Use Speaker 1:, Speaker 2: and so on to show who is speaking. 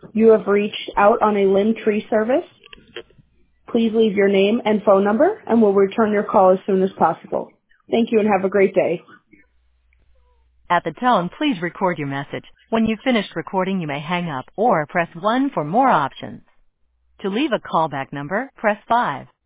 Speaker 1: You have reached out on a limb tree service. Please leave your name and phone number, and we'll return your call as soon as possible. Thank you and have a great day.
Speaker 2: At the tone, please record your message. When you've finished recording, you may hang up or press 1 for more options. To leave a callback number, press 5.